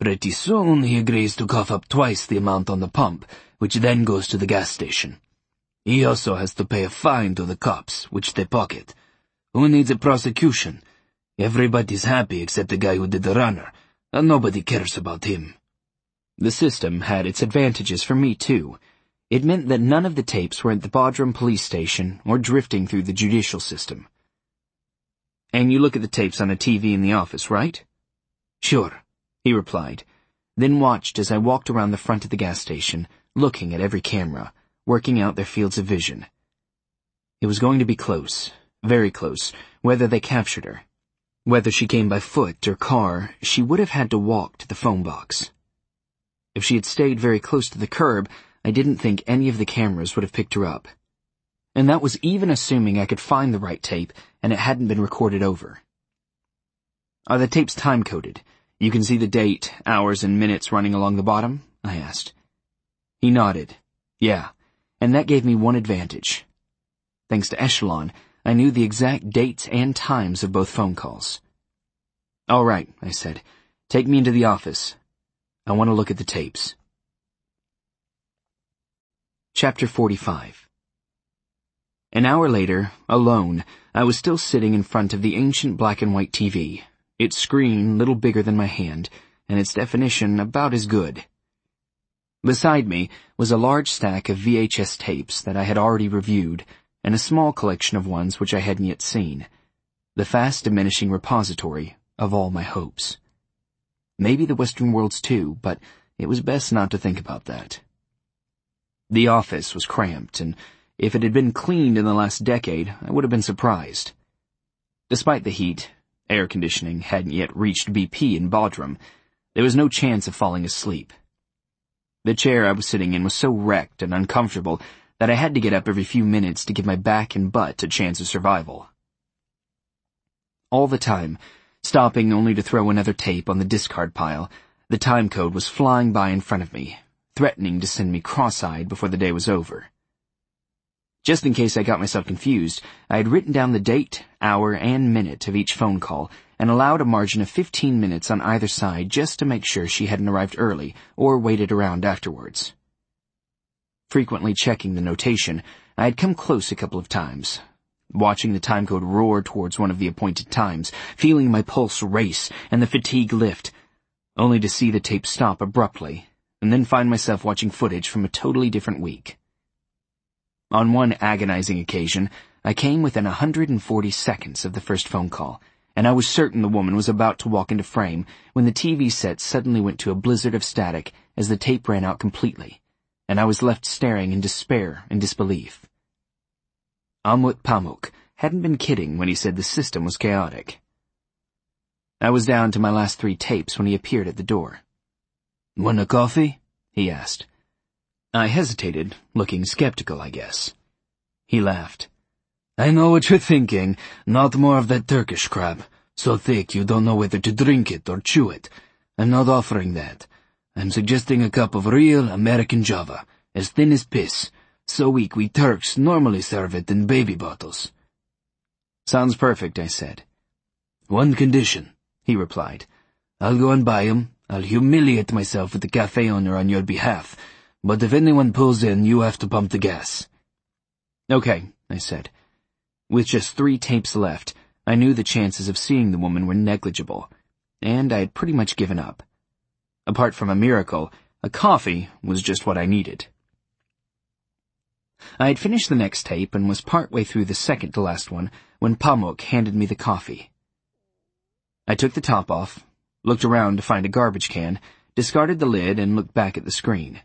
Pretty soon he agrees to cough up twice the amount on the pump, which then goes to the gas station. He also has to pay a fine to the cops, which they pocket. Who needs a prosecution? Everybody's happy except the guy who did the runner, and nobody cares about him. The system had its advantages for me, too. It meant that none of the tapes were at the Bodrum police station or drifting through the judicial system. And you look at the tapes on a TV in the office, right? Sure, he replied, then watched as I walked around the front of the gas station, looking at every camera, working out their fields of vision. It was going to be close, very close, whether they captured her. Whether she came by foot or car, she would have had to walk to the phone box. If she had stayed very close to the curb, I didn't think any of the cameras would have picked her up. And that was even assuming I could find the right tape and it hadn't been recorded over. Are the tapes time-coded? You can see the date, hours, and minutes running along the bottom? I asked. He nodded. Yeah, and that gave me one advantage. Thanks to Echelon, I knew the exact dates and times of both phone calls. All right, I said. Take me into the office. I want to look at the tapes. Chapter 45. An hour later, alone, I was still sitting in front of the ancient black and white TV, its screen little bigger than my hand, and its definition about as good. Beside me was a large stack of VHS tapes that I had already reviewed, and a small collection of ones which I hadn't yet seen, the fast-diminishing repository of all my hopes. Maybe the Western worlds too, but it was best not to think about that. The office was cramped, and if it had been cleaned in the last decade, I would have been surprised. Despite the heat, air conditioning hadn't yet reached BP in Bodrum. There was no chance of falling asleep. The chair I was sitting in was so wrecked and uncomfortable that I had to get up every few minutes to give my back and butt a chance of survival. All the time, stopping only to throw another tape on the discard pile, the time code was flying by in front of me, threatening to send me cross-eyed before the day was over. Just in case I got myself confused, I had written down the date, hour, and minute of each phone call and allowed a margin of 15 minutes on either side just to make sure she hadn't arrived early or waited around afterwards. Frequently checking the notation, I had come close a couple of times, watching the timecode roar towards one of the appointed times, feeling my pulse race and the fatigue lift, only to see the tape stop abruptly, and then find myself watching footage from a totally different week. On one agonizing occasion, I came within 140 seconds of the first phone call, and I was certain the woman was about to walk into frame when the TV set suddenly went to a blizzard of static as the tape ran out completely, and I was left staring in despair and disbelief. Amut Pamuk hadn't been kidding when he said the system was chaotic. I was down to my last 3 tapes when he appeared at the door. "Want a coffee?" he asked. I hesitated, looking skeptical, I guess. He laughed. "I know what you're thinking. Not more of that Turkish crap. So thick you don't know whether to drink it or chew it. I'm not offering that. I'm suggesting a cup of real American Java, as thin as piss. So weak we Turks normally serve it in baby bottles." "Sounds perfect," I said. "One condition," he replied. "I'll go and buy 'em. I'll humiliate myself with the cafe owner on your behalf. But if anyone pulls in, you have to pump the gas." "Okay," I said. With just 3 tapes left, I knew the chances of seeing the woman were negligible, and I had pretty much given up. Apart from a miracle, a coffee was just what I needed. I had finished the next tape and was partway through the second-to-last one when Pamuk handed me the coffee. I took the top off, looked around to find a garbage can, discarded the lid, and looked back at the screen.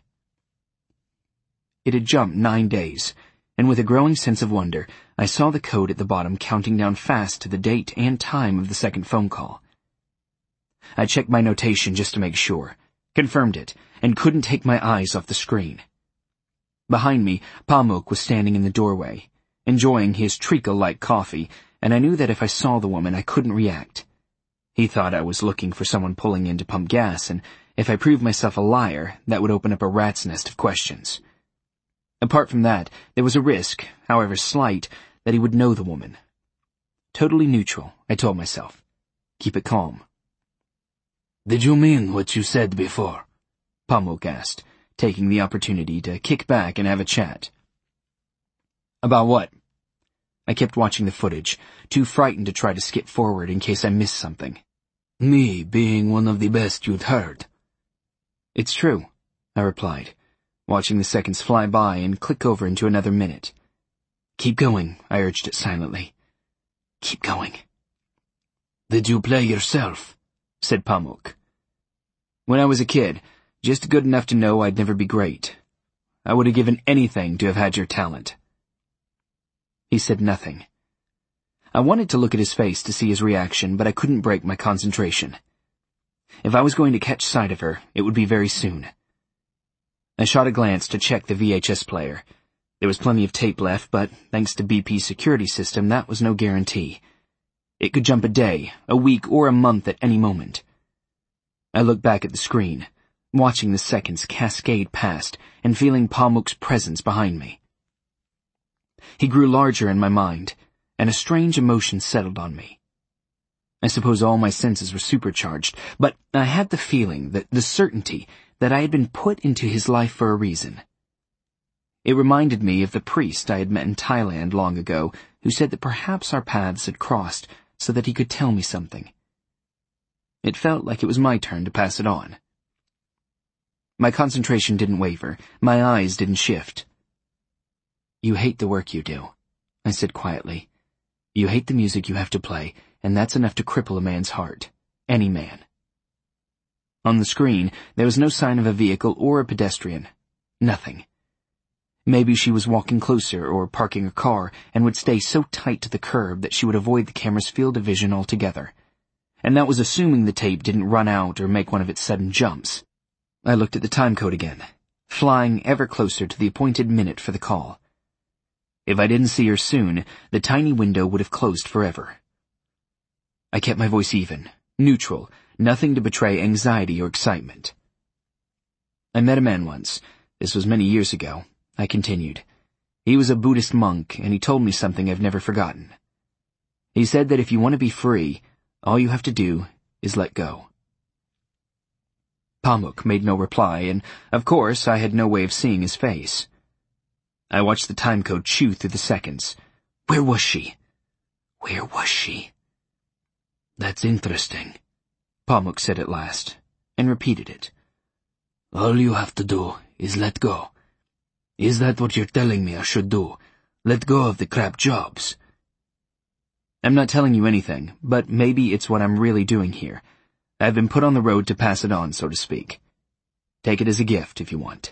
It had jumped 9 days, and with a growing sense of wonder, I saw the code at the bottom counting down fast to the date and time of the second phone call. I checked my notation just to make sure, confirmed it, and couldn't take my eyes off the screen. Behind me, Pamuk was standing in the doorway, enjoying his treacle-like coffee, and I knew that if I saw the woman, I couldn't react. He thought I was looking for someone pulling in to pump gas, and if I proved myself a liar, that would open up a rat's nest of questions. Apart from that, there was a risk, however slight, that he would know the woman. Totally neutral, I told myself. Keep it calm. "Did you mean what you said before?" Pamuk asked, taking the opportunity to kick back and have a chat. "About what?" I kept watching the footage, too frightened to try to skip forward in case I missed something. "Me being one of the best you'd heard." "It's true," I replied, watching the seconds fly by and click over into another minute. "Keep going," I urged it silently. "Keep going." "Did you play yourself?" said Pamuk. "When I was a kid, just good enough to know I'd never be great. I would have given anything to have had your talent." He said nothing. I wanted to look at his face to see his reaction, but I couldn't break my concentration. If I was going to catch sight of her, it would be very soon. I shot a glance to check the VHS player. There was plenty of tape left, but thanks to BP's security system, that was no guarantee. It could jump a day, a week, or a month at any moment. I looked back at the screen, watching the seconds cascade past and feeling Pamuk's presence behind me. He grew larger in my mind, and a strange emotion settled on me. I suppose all my senses were supercharged, but I had the feeling, the certainty, that I had been put into his life for a reason. It reminded me of the priest I had met in Thailand long ago, who said that perhaps our paths had crossed so that he could tell me something. It felt like it was my turn to pass it on. My concentration didn't waver, my eyes didn't shift. "You hate the work you do," I said quietly. "You hate the music you have to play, and that's enough to cripple a man's heart. Any man." On the screen, there was no sign of a vehicle or a pedestrian. Nothing. Maybe she was walking closer or parking a car and would stay so tight to the curb that she would avoid the camera's field of vision altogether. And that was assuming the tape didn't run out or make one of its sudden jumps. I looked at the timecode again, flying ever closer to the appointed minute for the call. If I didn't see her soon, the tiny window would have closed forever. I kept my voice even, neutral, nothing to betray anxiety or excitement. "I met a man once. This was many years ago," I continued. "He was a Buddhist monk, and he told me something I've never forgotten. He said that if you want to be free, all you have to do is let go." Pamuk made no reply, and, of course, I had no way of seeing his face. I watched the timecode chew through the seconds. Where was she? Where was she? "That's interesting," Pamuk said at last, and repeated it. "All you have to do is let go. Is that what you're telling me I should do? Let go of the crap jobs?" "I'm not telling you anything, but maybe it's what I'm really doing here. I've been put on the road to pass it on, so to speak. Take it as a gift if you want."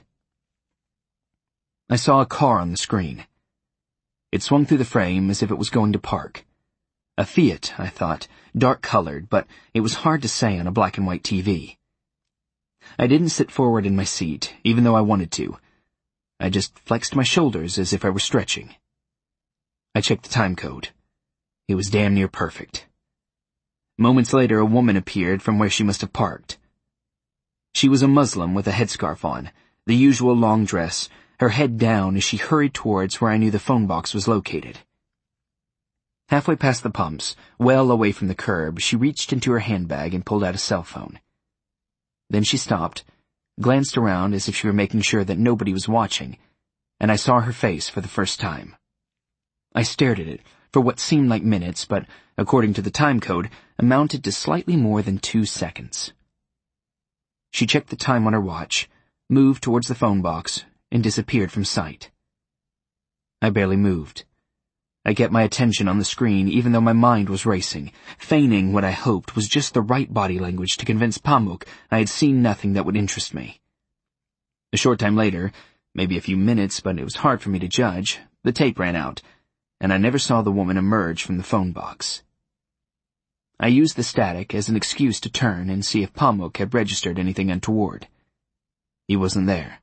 I saw a car on the screen. It swung through the frame as if it was going to park. A Fiat, I thought, dark-colored, but it was hard to say on a black-and-white TV. I didn't sit forward in my seat, even though I wanted to. I just flexed my shoulders as if I were stretching. I checked the timecode. It was damn near perfect. Moments later, a woman appeared from where she must have parked. She was a Muslim with a headscarf on, the usual long dress, her head down as she hurried towards where I knew the phone box was located. Halfway past the pumps, well away from the curb, she reached into her handbag and pulled out a cell phone. Then she stopped, glanced around as if she were making sure that nobody was watching, and I saw her face for the first time. I stared at it for what seemed like minutes, but, according to the timecode, amounted to slightly more than 2 seconds. She checked the time on her watch, moved towards the phone box, and disappeared from sight. I barely moved. I kept my attention on the screen even though my mind was racing, feigning what I hoped was just the right body language to convince Pamuk I had seen nothing that would interest me. A short time later, maybe a few minutes, but it was hard for me to judge, the tape ran out, and I never saw the woman emerge from the phone box. I used the static as an excuse to turn and see if Pamuk had registered anything untoward. He wasn't there.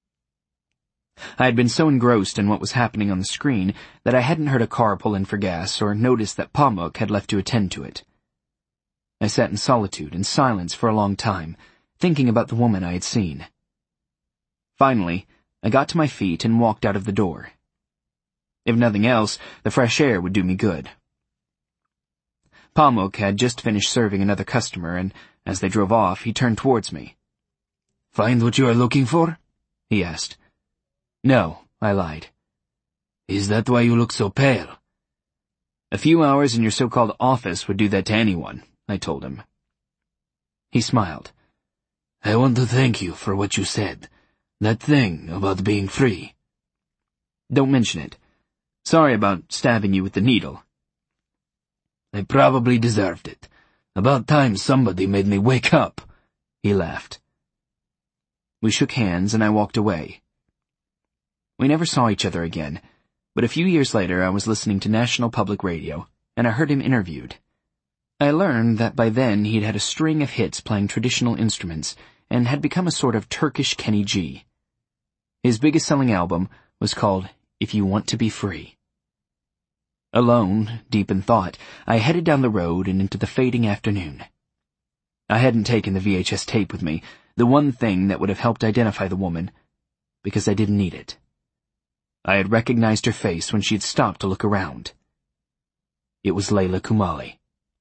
I had been so engrossed in what was happening on the screen that I hadn't heard a car pull in for gas or noticed that Pamuk had left to attend to it. I sat in solitude and silence for a long time, thinking about the woman I had seen. Finally, I got to my feet and walked out of the door. If nothing else, the fresh air would do me good. Pamuk had just finished serving another customer, and As they drove off, he turned towards me. "Find what you are looking for?" he asked. "No," I lied. "Is that why you look so pale?" "A few hours in your so-called office would do that to anyone," I told him. He smiled. "I want to thank you for what you said. That thing about being free." "Don't mention it. Sorry about stabbing you with the needle." "I probably deserved it. About time somebody made me wake up," he laughed. We shook hands and I walked away. We never saw each other again, but a few years later I was listening to National Public Radio, and I heard him interviewed. I learned that by then he'd had a string of hits playing traditional instruments and had become a sort of Turkish Kenny G. His biggest selling album was called If You Want to Be Free. Alone, deep in thought, I headed down the road and into the fading afternoon. I hadn't taken the VHS tape with me, the one thing that would have helped identify the woman, because I didn't need it. I had recognized her face when she had stopped to look around. It was Leila Kumali.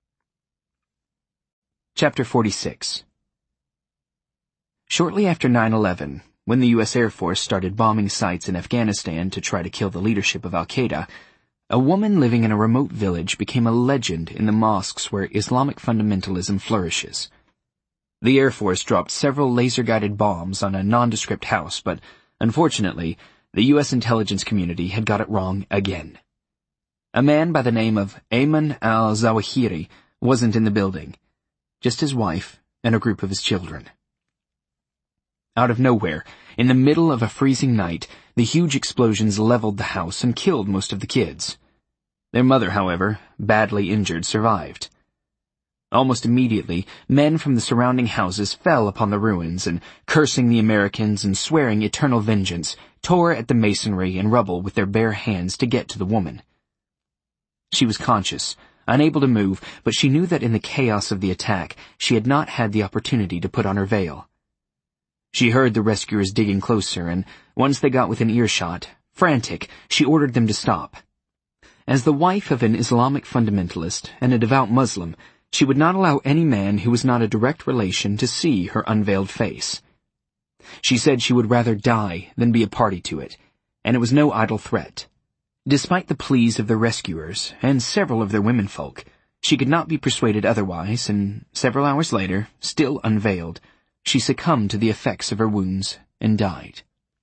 Chapter 46. Shortly after 9/11, when the U.S. Air Force started bombing sites in Afghanistan to try to kill the leadership of Al-Qaeda, a woman living in a remote village became a legend in the mosques where Islamic fundamentalism flourishes. The Air Force dropped several laser-guided bombs on a nondescript house, but unfortunately, the U.S. intelligence community had got it wrong again. A man by the name of Ayman al-Zawahiri wasn't in the building, just his wife and a group of his children. Out of nowhere, in the middle of a freezing night, the huge explosions leveled the house and killed most of the kids. Their mother, however, badly injured, survived. Almost immediately, men from the surrounding houses fell upon the ruins and, cursing the Americans and swearing eternal vengeance, tore at the masonry and rubble with their bare hands to get to the woman. She was conscious, unable to move, but she knew that in the chaos of the attack, she had not had the opportunity to put on her veil. She heard the rescuers digging closer, and once they got within earshot, frantic, she ordered them to stop. As the wife of an Islamic fundamentalist and a devout Muslim, she would not allow any man who was not a direct relation to see her unveiled face. She said she would rather die than be a party to it, and it was no idle threat. Despite the pleas of the rescuers and several of their womenfolk, she could not be persuaded otherwise, and several hours later, still unveiled, she succumbed to the effects of her wounds and died.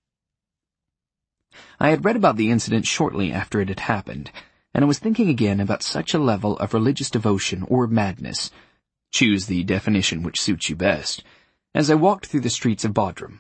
I had read about the incident shortly after it had happened, and I was thinking again about such a level of religious devotion or madness, choose the definition which suits you best, as I walked through the streets of Bodrum.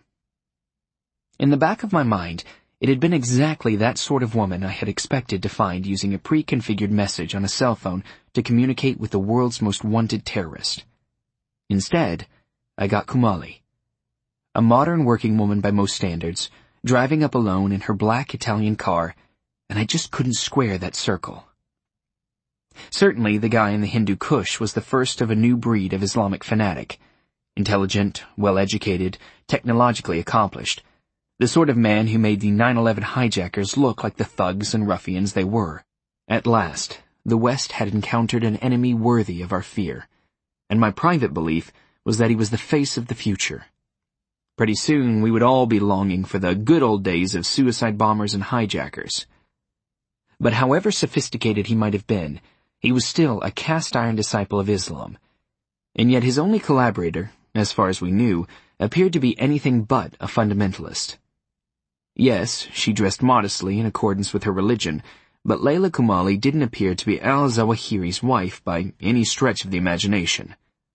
In the back of my mind, it had been exactly that sort of woman I had expected to find using a pre-configured message on a cell phone to communicate with the world's most wanted terrorist. Instead, I got Kumali, a modern working woman by most standards, driving up alone in her black Italian car, and I just couldn't square that circle. Certainly, the guy in the Hindu Kush was the first of a new breed of Islamic fanatic, intelligent, well-educated, technologically accomplished, the sort of man who made the 9/11 hijackers look like the thugs and ruffians they were. At last, the West had encountered an enemy worthy of our fear, and my private belief was that he was the face of the future. Pretty soon we would all be longing for the good old days of suicide bombers and hijackers. But however sophisticated he might have been, he was still a cast-iron disciple of Islam, and yet his only collaborator, as far as we knew, appeared to be anything but a fundamentalist. Yes, she dressed modestly in accordance with her religion, but Leila Kumali didn't appear to be al-Zawahiri's wife by any stretch of the imagination.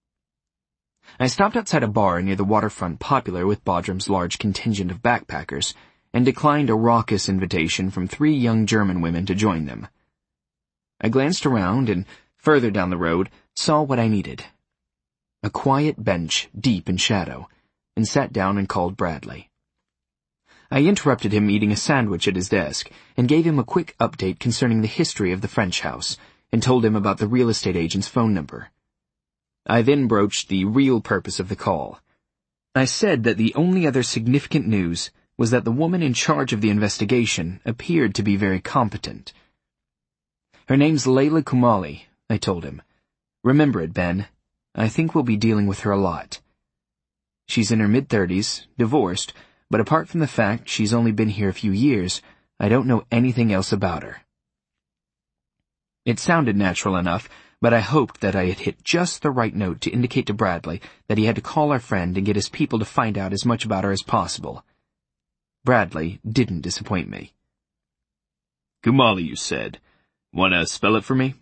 I stopped outside a bar near the waterfront popular with Bodrum's large contingent of backpackers, and declined a raucous invitation from 3 young German women to join them. I glanced around and, further down the road, saw what I needed. A quiet bench deep in shadow, and sat down and called Bradley. I interrupted him eating a sandwich at his desk, and gave him a quick update concerning the history of the French house, and told him about the real estate agent's phone number. I then broached the real purpose of the call. I said that the only other significant news was that the woman in charge of the investigation appeared to be very competent. Her name's Leila Kumali, I told him. Remember it, Ben. I think we'll be dealing with her a lot. She's in her mid-30s, divorced, but apart from the fact she's only been here a few years, I don't know anything else about her." It sounded natural enough, but I hoped that I had hit just the right note to indicate to Bradley that he had to call our friend and get his people to find out as much about her as possible. Bradley didn't disappoint me. "Kumali, you said. Wanna spell it for me?"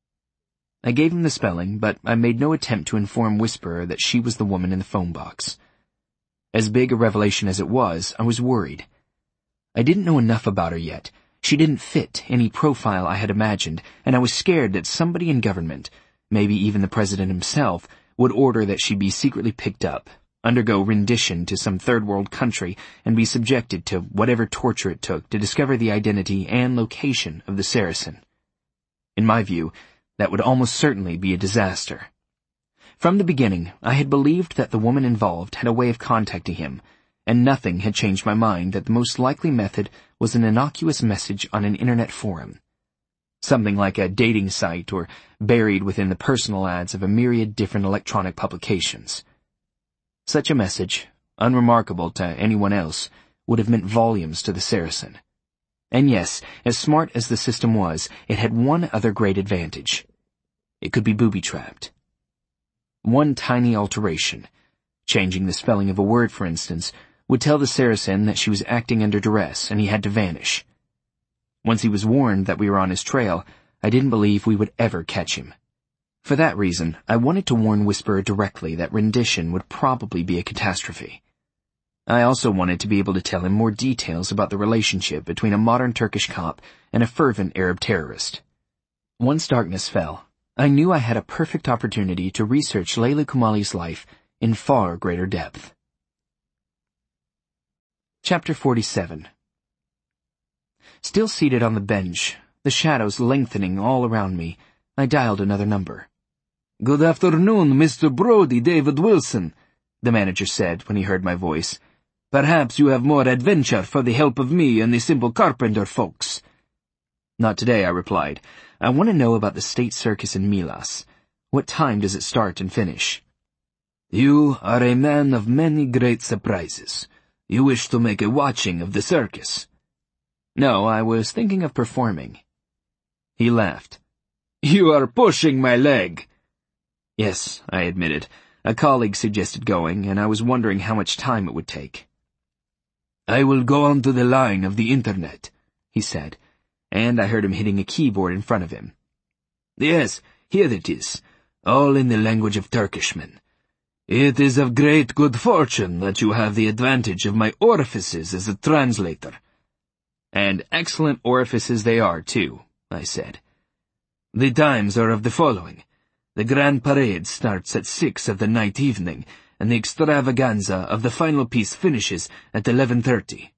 I gave him the spelling, but I made no attempt to inform Whisperer that she was the woman in the phone box. As big a revelation as it was, I was worried. I didn't know enough about her yet. She didn't fit any profile I had imagined, and I was scared that somebody in government, maybe even the president himself, would order that she be secretly picked up, undergo rendition to some third-world country, and be subjected to whatever torture it took to discover the identity and location of the Saracen. In my view, that would almost certainly be a disaster. From the beginning, I had believed that the woman involved had a way of contacting him, and nothing had changed my mind that the most likely method was an innocuous message on an internet forum. Something like a dating site or buried within the personal ads of a myriad different electronic publications. Such a message, unremarkable to anyone else, would have meant volumes to the Saracen. And yes, as smart as the system was, it had one other great advantage. It could be booby-trapped. One tiny alteration, changing the spelling of a word for instance, would tell the Saracen that she was acting under duress and he had to vanish. Once he was warned that we were on his trail, I didn't believe we would ever catch him. For that reason, I wanted to warn Whisperer directly that rendition would probably be a catastrophe. I also wanted to be able to tell him more details about the relationship between a modern Turkish cop and a fervent Arab terrorist. Once darkness fell, I knew I had a perfect opportunity to research Layla Kumali's life in far greater depth. Chapter 47. Still seated on the bench, the shadows lengthening all around me, I dialed another number. "Good afternoon, Mr. Brody, David Wilson," the manager said when he heard my voice. "Perhaps you have more adventure for the help of me and the simple carpenter folks." "Not today," I replied. "I want to know about the state circus in Milas. What time does it start and finish?" "You are a man of many great surprises. You wish to make a watching of the circus?" "No, I was thinking of performing." He laughed. "You are pushing my leg." "Yes," I admitted. A colleague suggested going, and I was wondering how much time it would take. "I will go onto the line of the internet," he said, and I heard him hitting a keyboard in front of him. "Yes, here it is, all in the language of Turkishmen. It is of great good fortune that you have the advantage of my orifices as a translator." "And excellent orifices they are, too," I said. "The times are of the following. The grand parade starts at 6 of the night evening, and the extravaganza of the final piece finishes at 11:30.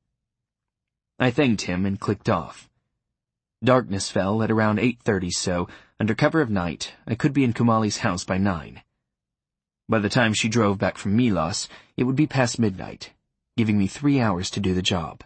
I thanked him and clicked off. Darkness fell at around 8:30, so, under cover of night, I could be in Kumali's house by 9. By the time she drove back from Milas, it would be past midnight, giving me 3 hours to do the job.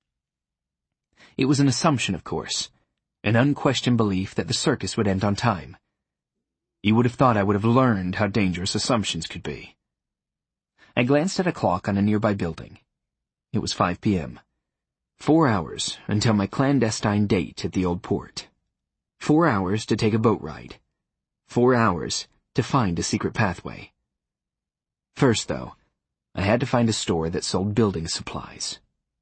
It was an assumption, of course, an unquestioned belief that the circus would end on time. You would have thought I would have learned how dangerous assumptions could be. I glanced at a clock on a nearby building. It was 5 p.m. 4 hours until my clandestine date at the old port. 4 hours to take a boat ride. 4 hours to find a secret pathway. First, though, I had to find a store that sold building supplies.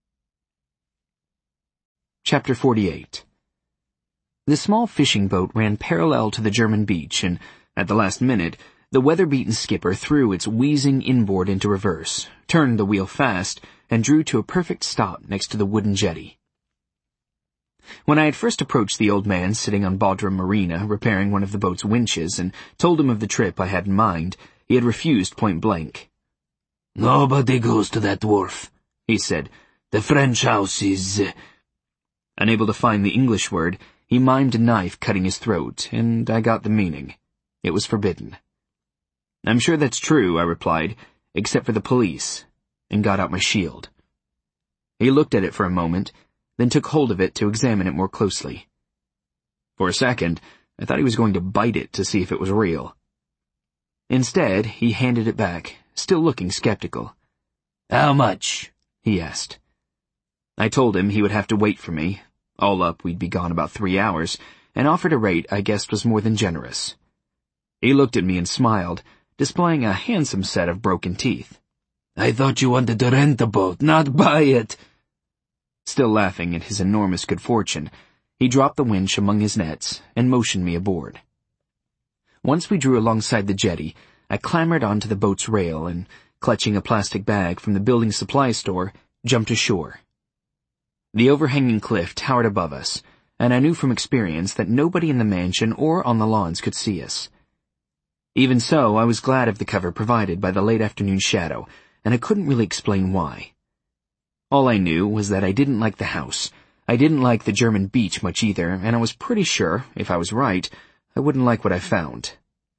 Chapter 48. The small fishing boat ran parallel to the German beach, and, at the last minute, the weather-beaten skipper threw its wheezing inboard into reverse, turned the wheel fast, and drew to a perfect stop next to the wooden jetty. When I had first approached the old man sitting on Bodrum Marina repairing one of the boat's winches and told him of the trip I had in mind, he had refused point blank. "Nobody goes to that wharf," he said. "The French house is—" Unable to find the English word, he mimed a knife cutting his throat, and I got the meaning. It was forbidden. "I'm sure that's true," I replied, "except for the police," and got out my shield. He looked at it for a moment, then took hold of it to examine it more closely. For a second, I thought he was going to bite it to see if it was real. Instead, he handed it back, still looking skeptical. "How much?" he asked. I told him he would have to wait for me. All up, we'd be gone about 3 hours, and offered a rate I guessed was more than generous. He looked at me and smiled, displaying a handsome set of broken teeth. "I thought you wanted to rent the boat, not buy it." Still laughing at his enormous good fortune, he dropped the winch among his nets and motioned me aboard. Once we drew alongside the jetty, I clambered onto the boat's rail and, clutching a plastic bag from the building supply store, jumped ashore. The overhanging cliff towered above us, and I knew from experience that nobody in the mansion or on the lawns could see us. Even so, I was glad of the cover provided by the late afternoon shadow, and I couldn't really explain why. All I knew was that I didn't like the house. I didn't like the German beach much either, and I was pretty sure, if I was right, I wouldn't like what I found.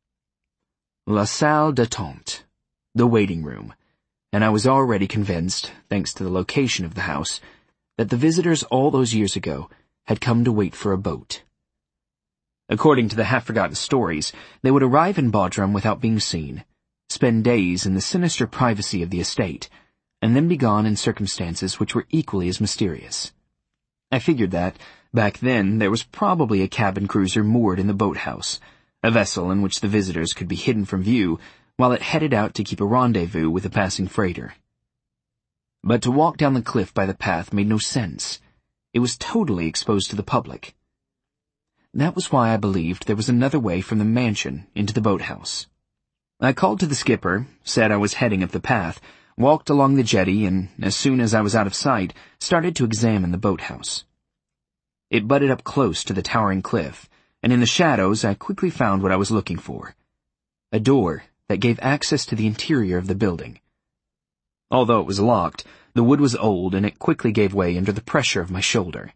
La salle d'attente, the waiting room, and I was already convinced, thanks to the location of the house, that the visitors all those years ago had come to wait for a boat. According to the half-forgotten stories, they would arrive in Bodrum without being seen, spend days in the sinister privacy of the estate, and then be gone in circumstances which were equally as mysterious. I figured that, back then, there was probably a cabin cruiser moored in the boathouse, a vessel in which the visitors could be hidden from view while it headed out to keep a rendezvous with a passing freighter. But to walk down the cliff by the path made no sense. It was totally exposed to the public. That was why I believed there was another way from the mansion into the boathouse. I called to the skipper, said I was heading up the path, walked along the jetty, and as soon as I was out of sight, started to examine the boathouse. It butted up close to the towering cliff, and in the shadows I quickly found what I was looking for. A door that gave access to the interior of the building. Although it was locked, the wood was old and it quickly gave way under the pressure of my shoulder.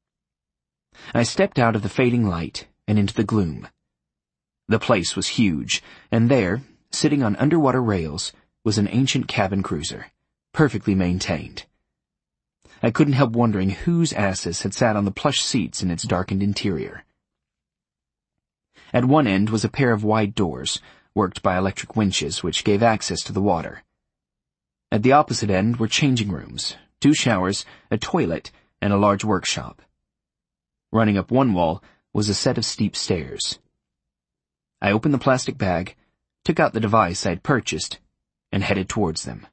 I stepped out of the fading light and into the gloom. The place was huge, and there, sitting on underwater rails, was an ancient cabin cruiser, perfectly maintained. I couldn't help wondering whose asses had sat on the plush seats in its darkened interior. At one end was a pair of wide doors, worked by electric winches which gave access to the water. At the opposite end were changing rooms, 2 showers, a toilet, and a large workshop. Running up one wall was a set of steep stairs. I opened the plastic bag, took out the device I had purchased, and headed towards them.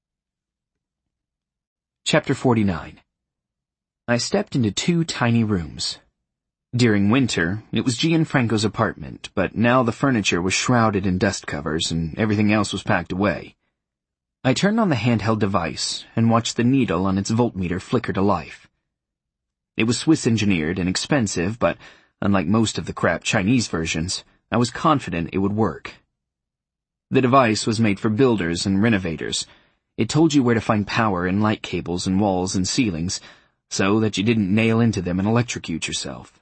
Chapter 49. I stepped into 2 tiny rooms. During winter, it was Gianfranco's apartment, but now the furniture was shrouded in dust covers and everything else was packed away. I turned on the handheld device and watched the needle on its voltmeter flicker to life. It was Swiss-engineered and expensive, but unlike most of the crap Chinese versions, I was confident it would work. The device was made for builders and renovators. It told you where to find power and light cables in walls and ceilings, so that you didn't nail into them and electrocute yourself.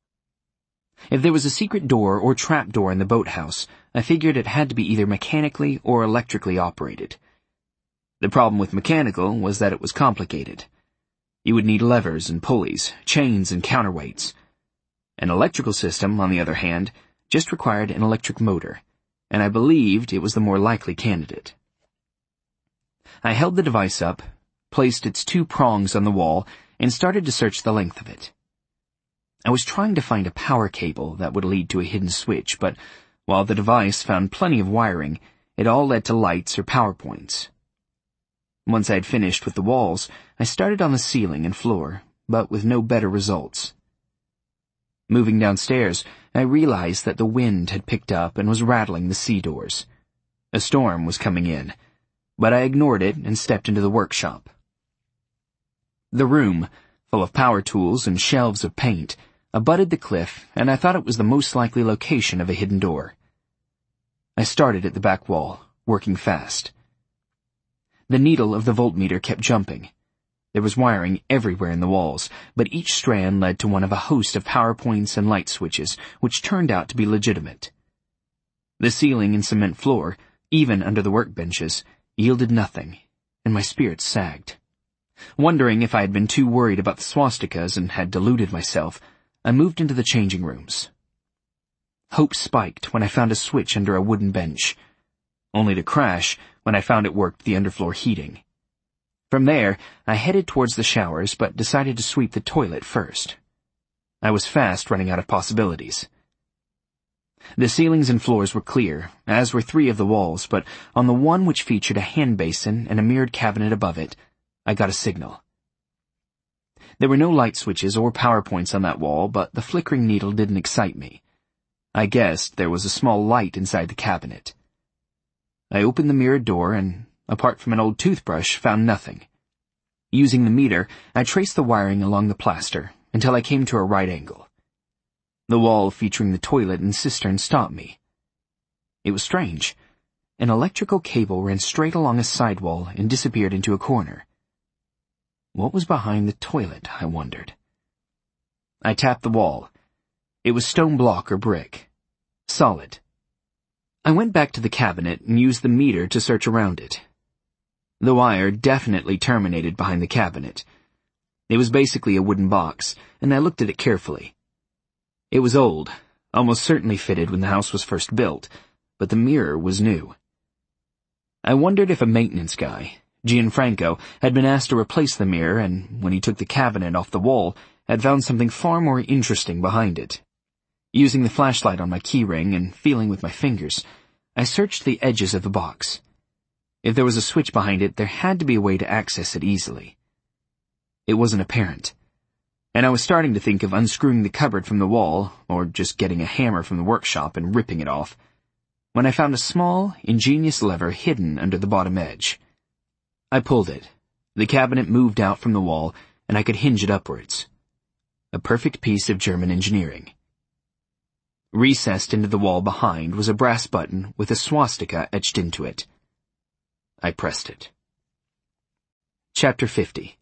If there was a secret door or trap door in the boathouse, I figured it had to be either mechanically or electrically operated. The problem with mechanical was that it was complicated. You would need levers and pulleys, chains and counterweights. An electrical system, on the other hand, just required an electric motor, and I believed it was the more likely candidate. I held the device up, placed its 2 prongs on the wall, and started to search the length of it. I was trying to find a power cable that would lead to a hidden switch, but while the device found plenty of wiring, it all led to lights or power points. Once I had finished with the walls, I started on the ceiling and floor, but with no better results. Moving downstairs, I realized that the wind had picked up and was rattling the sea doors. A storm was coming in, but I ignored it and stepped into the workshop. The room, full of power tools and shelves of paint, abutted the cliff, and I thought it was the most likely location of a hidden door. I started at the back wall, working fast. The needle of the voltmeter kept jumping. There was wiring everywhere in the walls, but each strand led to one of a host of power points and light switches, which turned out to be legitimate. The ceiling and cement floor, even under the workbenches, yielded nothing, and my spirits sagged. Wondering if I had been too worried about the swastikas and had deluded myself, I moved into the changing rooms. Hope spiked when I found a switch under a wooden bench. only to crash when I found it worked the underfloor heating. From there, I headed towards the showers, but decided to sweep the toilet first. I was fast running out of possibilities. The ceilings and floors were clear, as were 3 of the walls, but on the one which featured a hand basin and a mirrored cabinet above it, I got a signal. There were no light switches or power points on that wall, but the flickering needle didn't excite me. I guessed there was a small light inside the cabinet. I opened the mirrored door and, apart from an old toothbrush, found nothing. Using the meter, I traced the wiring along the plaster until I came to a right angle. The wall featuring the toilet and cistern stopped me. It was strange. An electrical cable ran straight along a sidewall and disappeared into a corner. What was behind the toilet, I wondered. I tapped the wall. It was stone block or brick. Solid. I went back to the cabinet and used the meter to search around it. The wire definitely terminated behind the cabinet. It was basically a wooden box, and I looked at it carefully. It was old, almost certainly fitted when the house was first built, but the mirror was new. I wondered if a maintenance guy, Gianfranco, had been asked to replace the mirror and, when he took the cabinet off the wall, had found something far more interesting behind it. Using the flashlight on my keyring and feeling with my fingers, I searched the edges of the box. If there was a switch behind it, there had to be a way to access it easily. It wasn't apparent, and I was starting to think of unscrewing the cupboard from the wall, or just getting a hammer from the workshop and ripping it off, when I found a small, ingenious lever hidden under the bottom edge. I pulled it. The cabinet moved out from the wall, and I could hinge it upwards. A perfect piece of German engineering. Recessed into the wall behind was a brass button with a swastika etched into it. I pressed it. Chapter 50.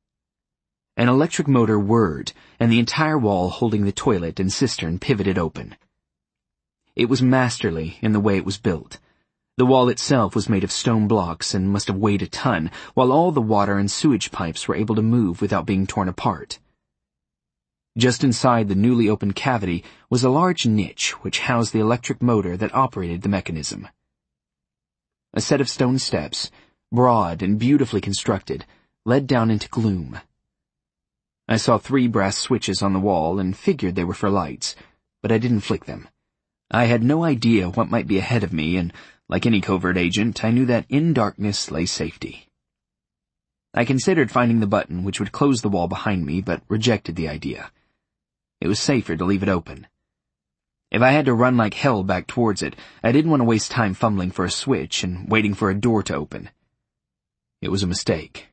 An electric motor whirred, and the entire wall holding the toilet and cistern pivoted open. It was masterly in the way it was built. The wall itself was made of stone blocks and must have weighed a ton, while all the water and sewage pipes were able to move without being torn apart. Just inside the newly opened cavity was a large niche which housed the electric motor that operated the mechanism. A set of stone steps, broad and beautifully constructed, led down into gloom. I saw 3 brass switches on the wall and figured they were for lights, but I didn't flick them. I had no idea what might be ahead of me, and like any covert agent, I knew that in darkness lay safety. I considered finding the button which would close the wall behind me, but rejected the idea. It was safer to leave it open. If I had to run like hell back towards it, I didn't want to waste time fumbling for a switch and waiting for a door to open. It was a mistake.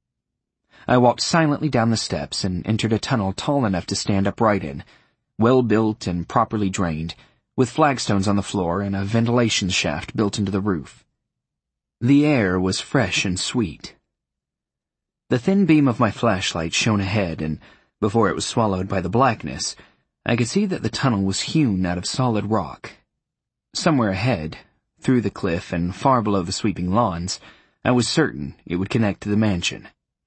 I walked silently down the steps and entered a tunnel tall enough to stand upright in, well built and properly drained, with flagstones on the floor and a ventilation shaft built into the roof. The air was fresh and sweet. The thin beam of my flashlight shone ahead, and before it was swallowed by the blackness, I could see that the tunnel was hewn out of solid rock. Somewhere ahead, through the cliff and far below the sweeping lawns, I was certain it would connect to the mansion.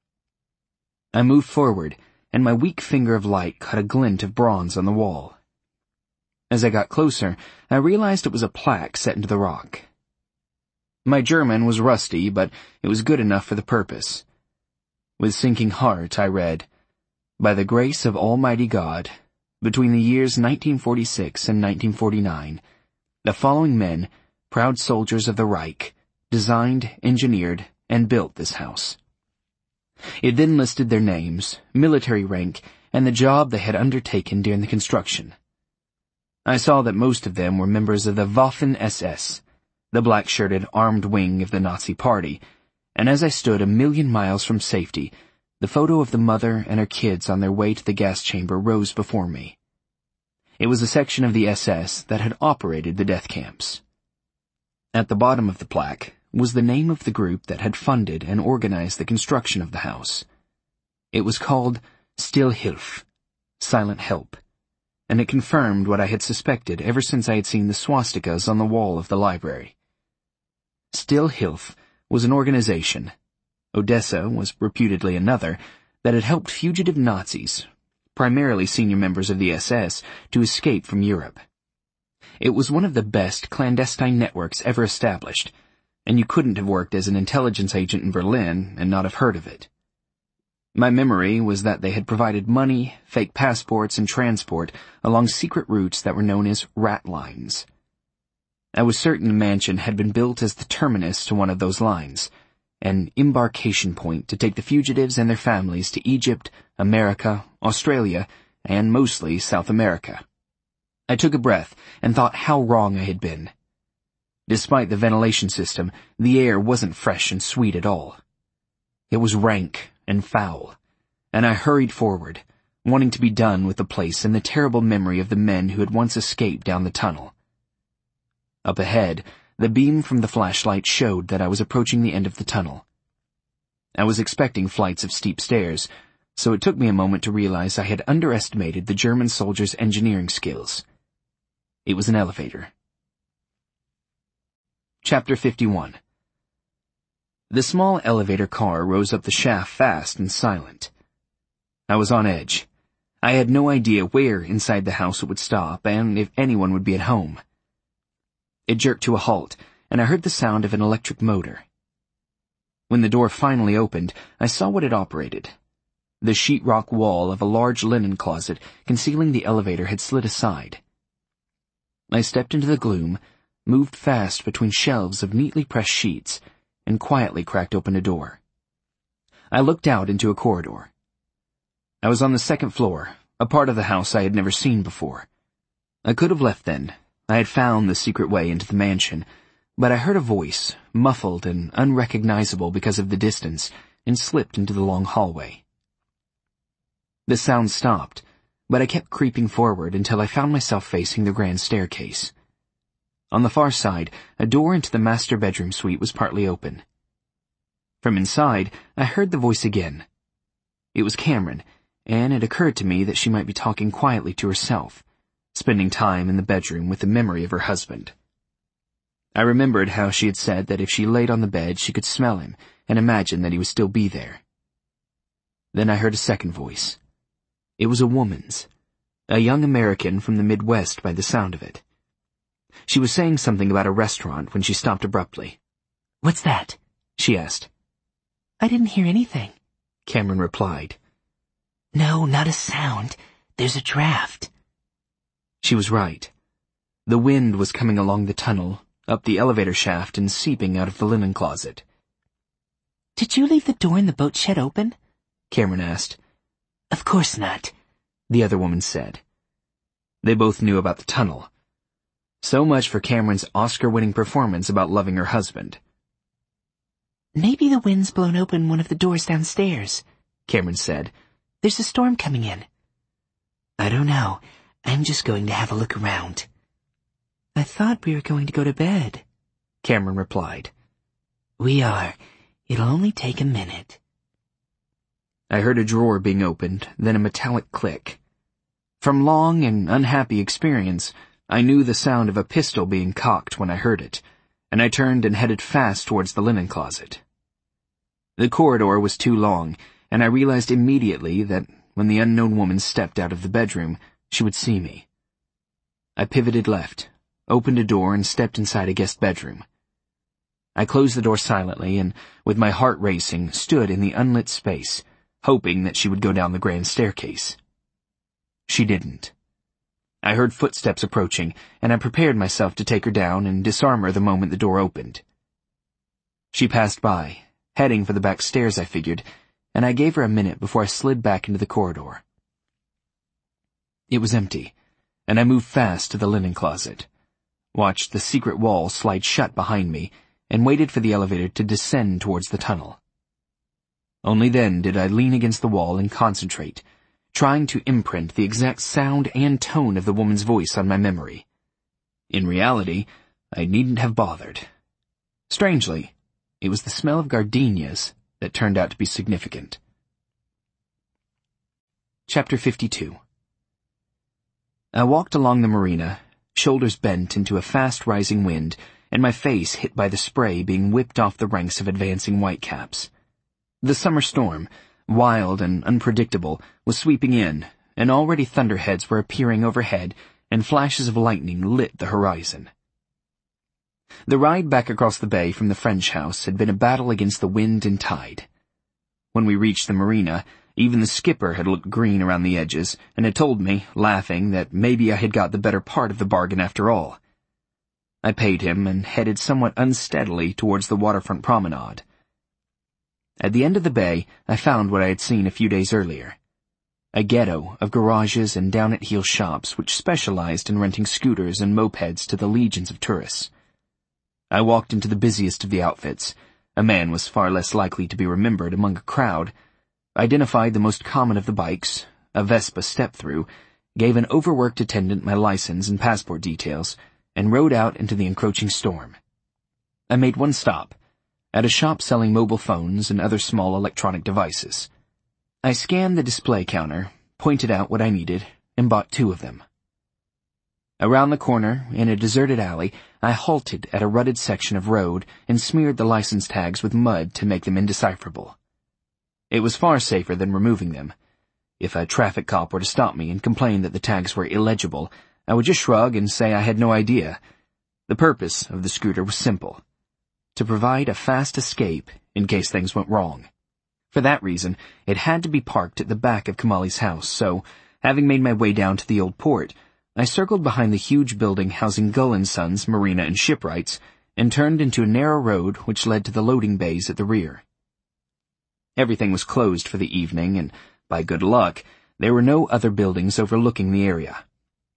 I moved forward, and my weak finger of light caught a glint of bronze on the wall. As I got closer, I realized it was a plaque set into the rock. My German was rusty, but it was good enough for the purpose. With sinking heart, I read, "By the grace of Almighty God, between the years 1946 and 1949, the following men, proud soldiers of the Reich, designed, engineered, and built this house." It then listed their names, military rank, and the job they had undertaken during the construction. I saw that most of them were members of the Waffen-SS, the black-shirted armed wing of the Nazi Party, and as I stood a million miles from safety, the photo of the mother and her kids on their way to the gas chamber rose before me. It was a section of the SS that had operated the death camps. At the bottom of the plaque was the name of the group that had funded and organized the construction of the house. It was called Stille Hilfe, Silent Help, and it confirmed what I had suspected ever since I had seen the swastikas on the wall of the library. Stille Hilfe was an organization, Odessa was reputedly another, that had helped fugitive Nazis, primarily senior members of the SS, to escape from Europe. It was one of the best clandestine networks ever established, and you couldn't have worked as an intelligence agent in Berlin and not have heard of it. My memory was that they had provided money, fake passports, and transport along secret routes that were known as rat lines. I was certain the mansion had been built as the terminus to one of those lines, an embarkation point to take the fugitives and their families to Egypt, America, Australia, and mostly South America. I took a breath and thought how wrong I had been. Despite the ventilation system, the air wasn't fresh and sweet at all. It was rank and foul, and I hurried forward, wanting to be done with the place and the terrible memory of the men who had once escaped down the tunnel. Up ahead, the beam from the flashlight showed that I was approaching the end of the tunnel. I was expecting flights of steep stairs, so it took me a moment to realize I had underestimated the German soldiers' engineering skills. It was an elevator. Chapter 51. The small elevator car rose up the shaft fast and silent. I was on edge. I had no idea where inside the house it would stop and if anyone would be at home. It jerked to a halt, and I heard the sound of an electric motor. When the door finally opened, I saw what it operated. The sheetrock wall of a large linen closet concealing the elevator had slid aside. I stepped into the gloom, moved fast between shelves of neatly pressed sheets, and quietly cracked open a door. I looked out into a corridor. I was on the second floor, a part of the house I had never seen before. I could have left then. I had found the secret way into the mansion, but I heard a voice, muffled and unrecognizable because of the distance, and slipped into the long hallway. The sound stopped, but I kept creeping forward until I found myself facing the grand staircase. On the far side, a door into the master bedroom suite was partly open. From inside, I heard the voice again. It was Cameron, and it occurred to me that she might be talking quietly to herself, spending time in the bedroom with the memory of her husband. I remembered how she had said that if she laid on the bed she could smell him and imagine that he would still be there. Then I heard a second voice. It was a woman's, a young American from the Midwest by the sound of it. She was saying something about a restaurant when she stopped abruptly. "What's that?" she asked. "I didn't hear anything," Cameron replied. "No, not a sound. There's a draft." She was right. The wind was coming along the tunnel, up the elevator shaft and seeping out of the linen closet. "Did you leave the door in the boat shed open?" Cameron asked. "Of course not," the other woman said. They both knew about the tunnel. So much for Cameron's Oscar-winning performance about loving her husband. "Maybe the wind's blown open one of the doors downstairs," Cameron said. "There's a storm coming in." "I don't know. I'm just going to have a look around." "I thought we were going to go to bed," Cameron replied. "We are. It'll only take a minute." I heard a drawer being opened, then a metallic click. From long and unhappy experience, I knew the sound of a pistol being cocked when I heard it, and I turned and headed fast towards the linen closet. The corridor was too long, and I realized immediately that when the unknown woman stepped out of the bedroom, she would see me. I pivoted left, opened a door, and stepped inside a guest bedroom. I closed the door silently and, with my heart racing, stood in the unlit space, hoping that she would go down the grand staircase. She didn't. I heard footsteps approaching, and I prepared myself to take her down and disarm her the moment the door opened. She passed by, heading for the back stairs, I figured, and I gave her a minute before I slid back into the corridor. It was empty, and I moved fast to the linen closet, watched the secret wall slide shut behind me, and waited for the elevator to descend towards the tunnel. Only then did I lean against the wall and concentrate, trying to imprint the exact sound and tone of the woman's voice on my memory. In reality, I needn't have bothered. Strangely, it was the smell of gardenias that turned out to be significant. Chapter 52. I walked along the marina, shoulders bent into a fast-rising wind, and my face hit by the spray being whipped off the ranks of advancing whitecaps. The summer storm, wild and unpredictable, was sweeping in, and already thunderheads were appearing overhead, and flashes of lightning lit the horizon. The ride back across the bay from the French house had been a battle against the wind and tide. When we reached the marina, even the skipper had looked green around the edges and had told me, laughing, that maybe I had got the better part of the bargain after all. I paid him and headed somewhat unsteadily towards the waterfront promenade. At the end of the bay, I found what I had seen a few days earlier. A ghetto of garages and down-at-heel shops which specialized in renting scooters and mopeds to the legions of tourists. I walked into the busiest of the outfits. A man was far less likely to be remembered among a crowd, identified the most common of the bikes, a Vespa step-through, gave an overworked attendant my license and passport details, and rode out into the encroaching storm. I made one stop, at a shop selling mobile phones and other small electronic devices. I scanned the display counter, pointed out what I needed, and bought 2 of them. Around the corner, in a deserted alley, I halted at a rutted section of road and smeared the license tags with mud to make them indecipherable. It was far safer than removing them. If a traffic cop were to stop me and complain that the tags were illegible, I would just shrug and say I had no idea. The purpose of the scooter was simple: to provide a fast escape in case things went wrong. For that reason, it had to be parked at the back of Kamali's house, so, having made my way down to the old port, I circled behind the huge building housing Gull & Sons Marina and Shipwrights and turned into a narrow road which led to the loading bays at the rear. Everything was closed for the evening, and, by good luck, there were no other buildings overlooking the area.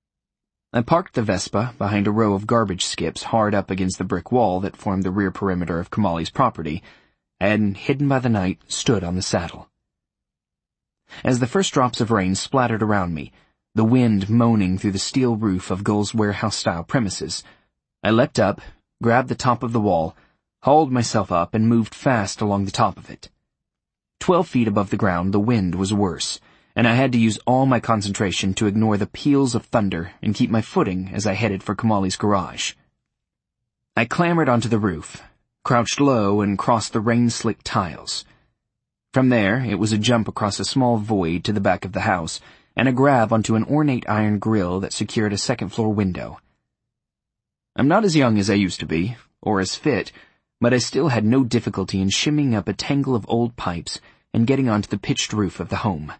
I parked the Vespa behind a row of garbage skips hard up against the brick wall that formed the rear perimeter of Kamali's property, and, hidden by the night, stood on the saddle. As the first drops of rain splattered around me, the wind moaning through the steel roof of Gull's warehouse-style premises, I leapt up, grabbed the top of the wall, hauled myself up, and moved fast along the top of it. 12 feet above the ground, the wind was worse, and I had to use all my concentration to ignore the peals of thunder and keep my footing as I headed for Kamali's garage. I clambered onto the roof, crouched low, and crossed the rain-slicked tiles. From there, it was a jump across a small void to the back of the house, and a grab onto an ornate iron grill that secured a second-floor window. I'm not as young as I used to be, or as fit, but I still had no difficulty in shimmying up a tangle of old pipes and getting onto the pitched roof of the home.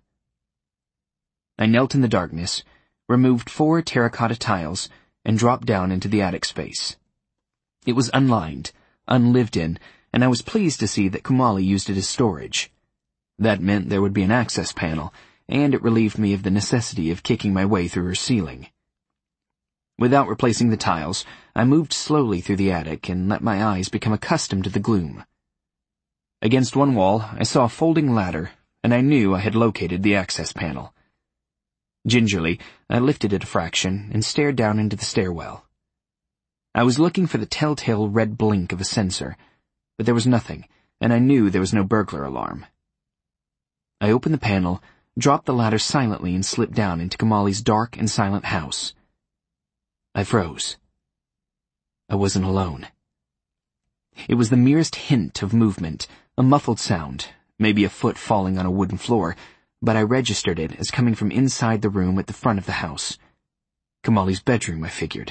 I knelt in the darkness, removed 4 terracotta tiles, and dropped down into the attic space. It was unlined, unlived in, and I was pleased to see that Kamali used it as storage. That meant there would be an access panel, and it relieved me of the necessity of kicking my way through her ceiling. Without replacing the tiles, I moved slowly through the attic and let my eyes become accustomed to the gloom. Against one wall, I saw a folding ladder, and I knew I had located the access panel. Gingerly, I lifted it a fraction and stared down into the stairwell. I was looking for the telltale red blink of a sensor, but there was nothing, and I knew there was no burglar alarm. I opened the panel, dropped the ladder silently, and slipped down into Kamali's dark and silent house. I froze. I wasn't alone. It was the merest hint of movement, a muffled sound, maybe a foot falling on a wooden floor, but I registered it as coming from inside the room at the front of the house. Kamali's bedroom, I figured.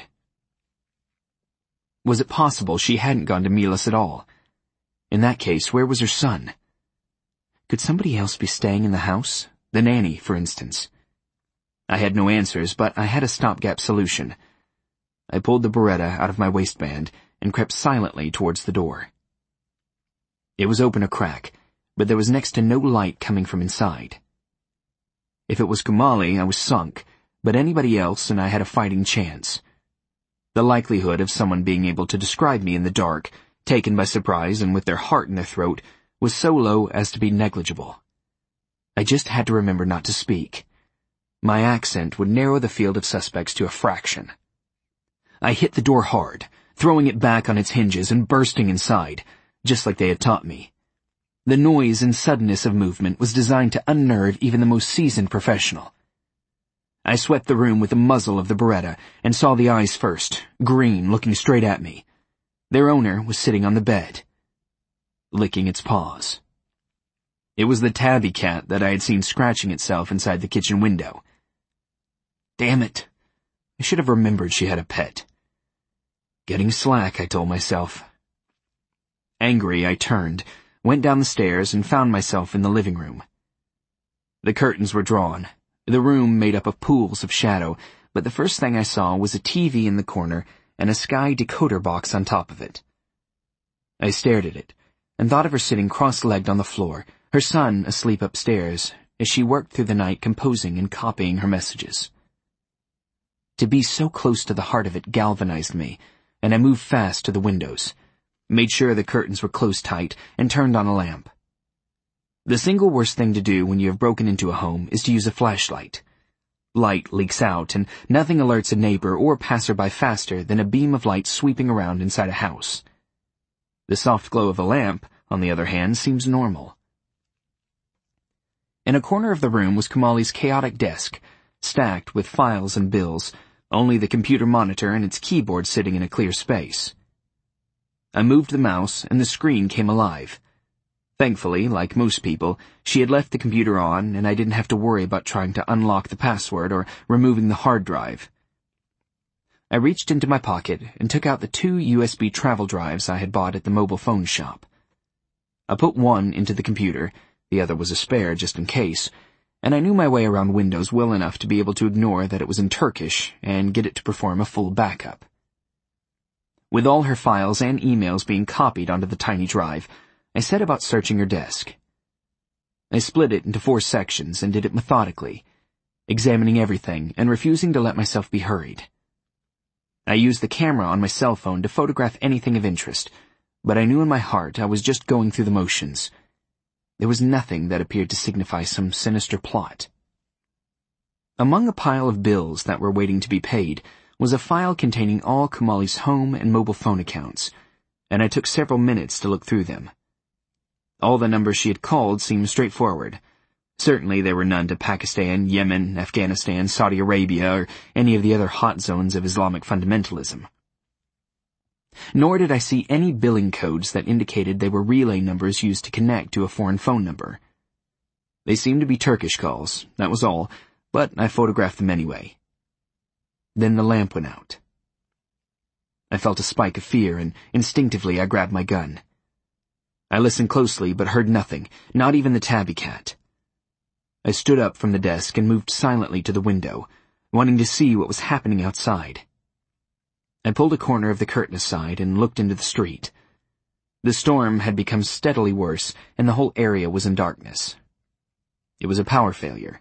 Was it possible she hadn't gone to Milas at all? In that case, where was her son? Could somebody else be staying in the house? The nanny, for instance. I had no answers, but I had a stopgap solution. I pulled the Beretta out of my waistband and crept silently towards the door. It was open a crack, but there was next to no light coming from inside. If it was Kamali, I was sunk, but anybody else and I had a fighting chance. The likelihood of someone being able to describe me in the dark, taken by surprise and with their heart in their throat, was so low as to be negligible. I just had to remember not to speak. My accent would narrow the field of suspects to a fraction. I hit the door hard, throwing it back on its hinges and bursting inside, just like they had taught me. The noise and suddenness of movement was designed to unnerve even the most seasoned professional. I swept the room with the muzzle of the Beretta and saw the eyes first, green, looking straight at me. Their owner was sitting on the bed, licking its paws. It was the tabby cat that I had seen scratching itself inside the kitchen window. Damn it. I should have remembered she had a pet. Getting slack, I told myself. Angry, I turned, went down the stairs, and found myself in the living room. The curtains were drawn, the room made up of pools of shadow, but the first thing I saw was a TV in the corner and a Sky decoder box on top of it. I stared at it, and thought of her sitting cross-legged on the floor, her son asleep upstairs, as she worked through the night composing and copying her messages. To be so close to the heart of it galvanized me, and I moved fast to the windows, made sure the curtains were closed tight, and turned on a lamp. The single worst thing to do when you have broken into a home is to use a flashlight. Light leaks out, and nothing alerts a neighbor or passerby faster than a beam of light sweeping around inside a house. The soft glow of a lamp, on the other hand, seems normal. In a corner of the room was Kamali's chaotic desk, stacked with files and bills, only the computer monitor and its keyboard sitting in a clear space. I moved the mouse, and the screen came alive. Thankfully, like most people, she had left the computer on, and I didn't have to worry about trying to unlock the password or removing the hard drive. I reached into my pocket and took out the 2 USB travel drives I had bought at the mobile phone shop. I put one into the computer, the other was a spare just in case, and I knew my way around Windows well enough to be able to ignore that it was in Turkish and get it to perform a full backup. With all her files and emails being copied onto the tiny drive, I set about searching her desk. I split it into 4 sections and did it methodically, examining everything and refusing to let myself be hurried. I used the camera on my cell phone to photograph anything of interest, but I knew in my heart I was just going through the motions. There was nothing that appeared to signify some sinister plot. Among a pile of bills that were waiting to be paid was a file containing all Kamali's home and mobile phone accounts, and I took several minutes to look through them. All the numbers she had called seemed straightforward. Certainly there were none to Pakistan, Yemen, Afghanistan, Saudi Arabia, or any of the other hot zones of Islamic fundamentalism. Nor did I see any billing codes that indicated they were relay numbers used to connect to a foreign phone number. They seemed to be Turkish calls, that was all, but I photographed them anyway. Then the lamp went out. I felt a spike of fear, and instinctively I grabbed my gun. I listened closely but heard nothing, not even the tabby cat. I stood up from the desk and moved silently to the window, wanting to see what was happening outside. I pulled a corner of the curtain aside and looked into the street. The storm had become steadily worse, and the whole area was in darkness. It was a power failure.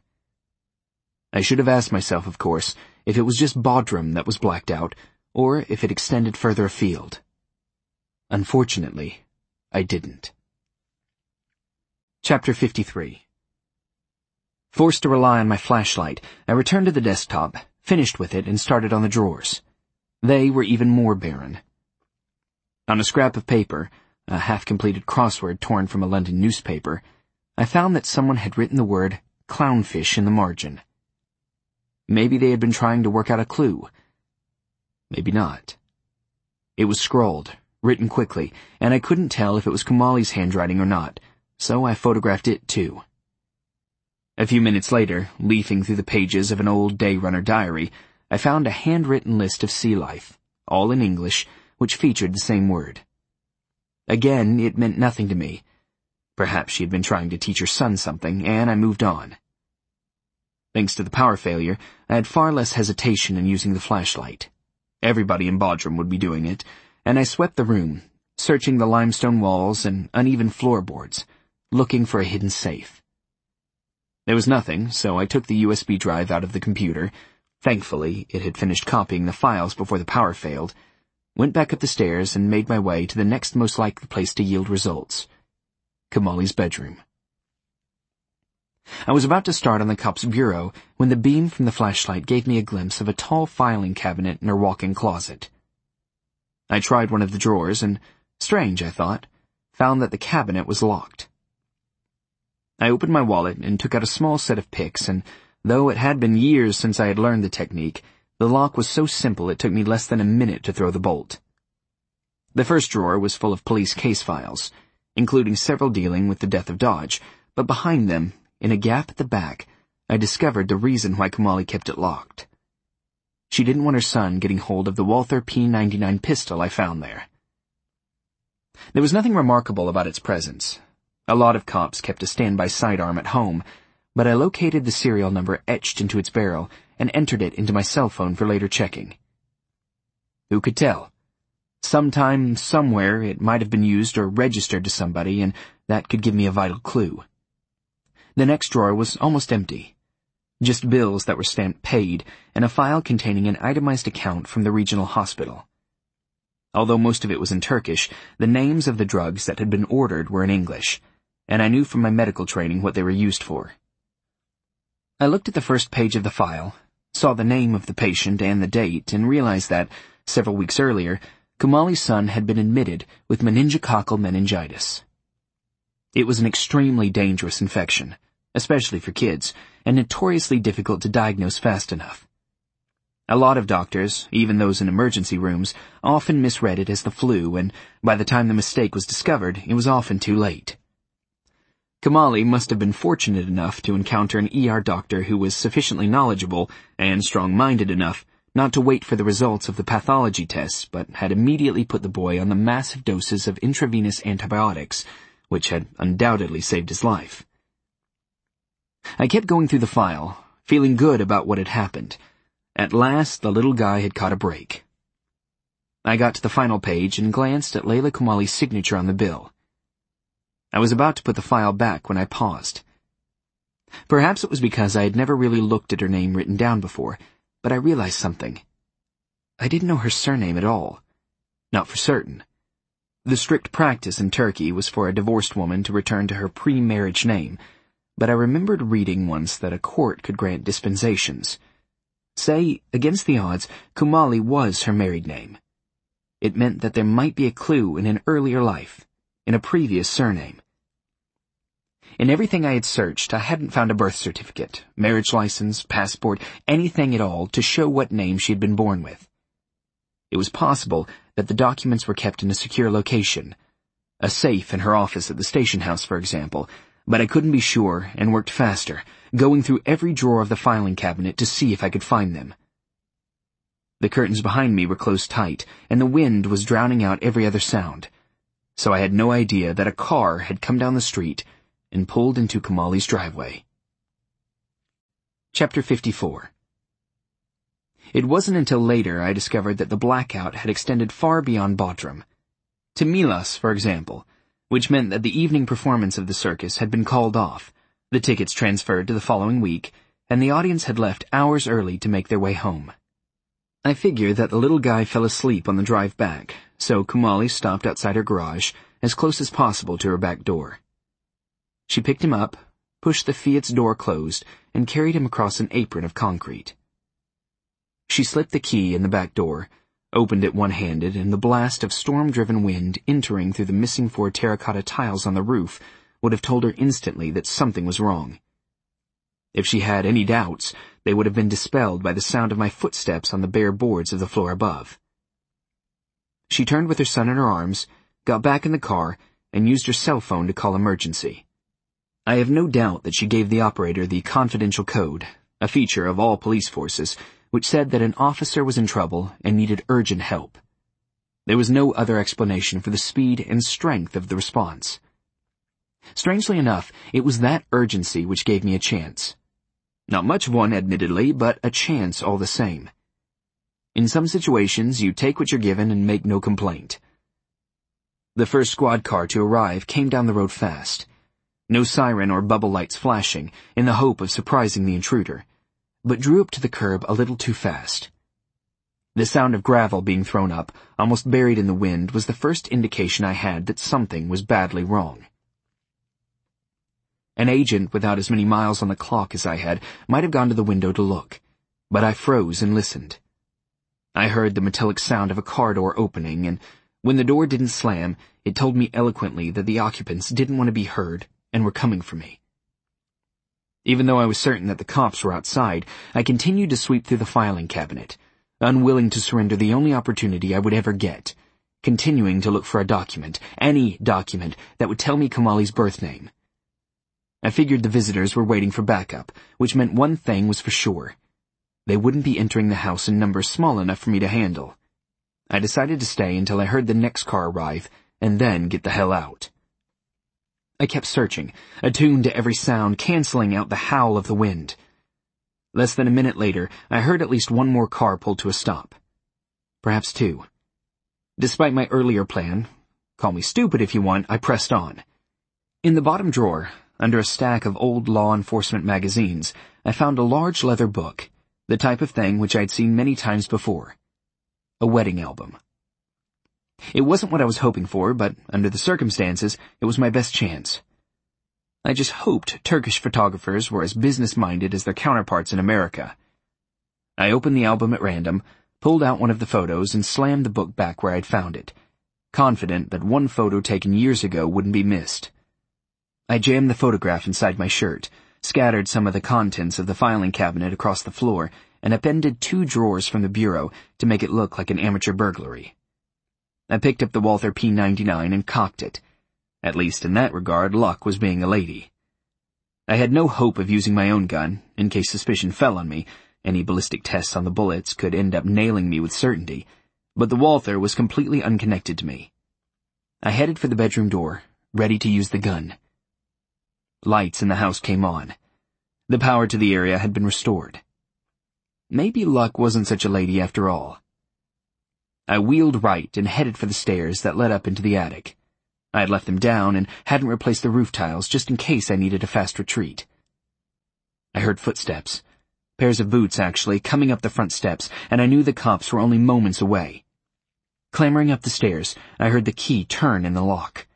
I should have asked myself, of course, if it was just Bodrum that was blacked out, or if it extended further afield. Unfortunately, I didn't. Chapter 53. Forced to rely on my flashlight, I returned to the desktop, finished with it, and started on the drawers. They were even more barren. On a scrap of paper, a half-completed crossword torn from a London newspaper, I found that someone had written the word clownfish in the margin. Maybe they had been trying to work out a clue. Maybe not. It was scrawled, written quickly, and I couldn't tell if it was Kamali's handwriting or not, so I photographed it too. A few minutes later, leafing through the pages of an old day runner diary, I found a handwritten list of sea life, all in English, which featured the same word. Again, it meant nothing to me. Perhaps she had been trying to teach her son something, and I moved on. Thanks to the power failure, I had far less hesitation in using the flashlight. Everybody in Bodrum would be doing it, and I swept the room, searching the limestone walls and uneven floorboards, looking for a hidden safe. There was nothing, so I took the USB drive out of the computer. Thankfully, it had finished copying the files before the power failed, went back up the stairs, and made my way to the next most likely place to yield results, Kamali's bedroom. I was about to start on the cop's bureau when the beam from the flashlight gave me a glimpse of a tall filing cabinet in her walk-in closet. I tried one of the drawers and, strange, I thought, found that the cabinet was locked. I opened my wallet and took out a small set of picks, and though it had been years since I had learned the technique, the lock was so simple it took me less than a minute to throw the bolt. The first drawer was full of police case files, including several dealing with the death of Dodge, but behind them, in a gap at the back, I discovered the reason why Kamali kept it locked. She didn't want her son getting hold of the Walther P99 pistol I found there. There was nothing remarkable about its presence. A lot of cops kept a standby sidearm at home, but I located the serial number etched into its barrel and entered it into my cell phone for later checking. Who could tell? Sometime, somewhere, it might have been used or registered to somebody, and that could give me a vital clue. The next drawer was almost empty. Just bills that were stamped paid, and a file containing an itemized account from the regional hospital. Although most of it was in Turkish, the names of the drugs that had been ordered were in English, and I knew from my medical training what they were used for. I looked at the first page of the file, saw the name of the patient and the date, and realized that, several weeks earlier, Kumali's son had been admitted with meningococcal meningitis. It was an extremely dangerous infection, especially for kids, and notoriously difficult to diagnose fast enough. A lot of doctors, even those in emergency rooms, often misread it as the flu, and by the time the mistake was discovered, it was often too late. Kumali must have been fortunate enough to encounter an ER doctor who was sufficiently knowledgeable and strong-minded enough not to wait for the results of the pathology tests, but had immediately put the boy on the massive doses of intravenous antibiotics, which had undoubtedly saved his life. I kept going through the file, feeling good about what had happened. At last, the little guy had caught a break. I got to the final page and glanced at Layla Kumali's signature on the bill. I was about to put the file back when I paused. Perhaps it was because I had never really looked at her name written down before, but I realized something. I didn't know her surname at all. Not for certain. The strict practice in Turkey was for a divorced woman to return to her pre-marriage name, but I remembered reading once that a court could grant dispensations. Say, against the odds, Kumali was her married name. It meant that there might be a clue in an earlier life, in a previous surname. In everything I had searched, I hadn't found a birth certificate, marriage license, passport, anything at all to show what name she had been born with. It was possible that the documents were kept in a secure location, a safe in her office at the station house, for example, but I couldn't be sure and worked faster, going through every drawer of the filing cabinet to see if I could find them. The curtains behind me were closed tight, and the wind was drowning out every other sound, so I had no idea that a car had come down the street and pulled into Kumali's driveway. Chapter 54. It wasn't until later I discovered that the blackout had extended far beyond Bodrum. To Milas, for example, which meant that the evening performance of the circus had been called off, the tickets transferred to the following week, and the audience had left hours early to make their way home. I figured that the little guy fell asleep on the drive back, so Kumali stopped outside her garage, as close as possible to her back door. She picked him up, pushed the Fiat's door closed, and carried him across an apron of concrete. She slipped the key in the back door, opened it one-handed, and the blast of storm-driven wind entering through the missing 4 terracotta tiles on the roof would have told her instantly that something was wrong. If she had any doubts, they would have been dispelled by the sound of my footsteps on the bare boards of the floor above. She turned with her son in her arms, got back in the car, and used her cell phone to call emergency. I have no doubt that she gave the operator the confidential code, a feature of all police forces, which said that an officer was in trouble and needed urgent help. There was no other explanation for the speed and strength of the response. Strangely enough, it was that urgency which gave me a chance. Not much of one, admittedly, but a chance all the same. In some situations, you take what you're given and make no complaint. The first squad car to arrive came down the road fast. No siren or bubble lights flashing, in the hope of surprising the intruder, but drew up to the curb a little too fast. The sound of gravel being thrown up, almost buried in the wind, was the first indication I had that something was badly wrong. An agent without as many miles on the clock as I had might have gone to the window to look, but I froze and listened. I heard the metallic sound of a car door opening, and when the door didn't slam, it told me eloquently that the occupants didn't want to be heard and were coming for me. Even though I was certain that the cops were outside, I continued to sweep through the filing cabinet, unwilling to surrender the only opportunity I would ever get, continuing to look for a document, any document that would tell me Kumali's birth name. I figured the visitors were waiting for backup, which meant one thing was for sure. They wouldn't be entering the house in numbers small enough for me to handle. I decided to stay until I heard the next car arrive, and then get the hell out. I kept searching, attuned to every sound, canceling out the howl of the wind. Less than a minute later, I heard at least one more car pull to a stop. Perhaps two. Despite my earlier plan, call me stupid if you want, I pressed on. In the bottom drawer, under a stack of old law enforcement magazines, I found a large leather book, the type of thing which I'd seen many times before. A wedding album. It wasn't what I was hoping for, but under the circumstances, it was my best chance. I just hoped Turkish photographers were as business-minded as their counterparts in America. I opened the album at random, pulled out one of the photos, and slammed the book back where I'd found it, confident that one photo taken years ago wouldn't be missed. I jammed the photograph inside my shirt, scattered some of the contents of the filing cabinet across the floor, and appended 2 drawers from the bureau to make it look like an amateur burglary. I picked up the Walther P99 and cocked it. At least in that regard, luck was being a lady. I had no hope of using my own gun, in case suspicion fell on me. Any ballistic tests on the bullets could end up nailing me with certainty, but the Walther was completely unconnected to me. I headed for the bedroom door, ready to use the gun. Lights in the house came on. The power to the area had been restored. Maybe luck wasn't such a lady after all. I wheeled right and headed for the stairs that led up into the attic. I had left them down and hadn't replaced the roof tiles just in case I needed a fast retreat. I heard footsteps, pairs of boots actually, coming up the front steps, and I knew the cops were only moments away. Clambering up the stairs, I heard the key turn in the lock.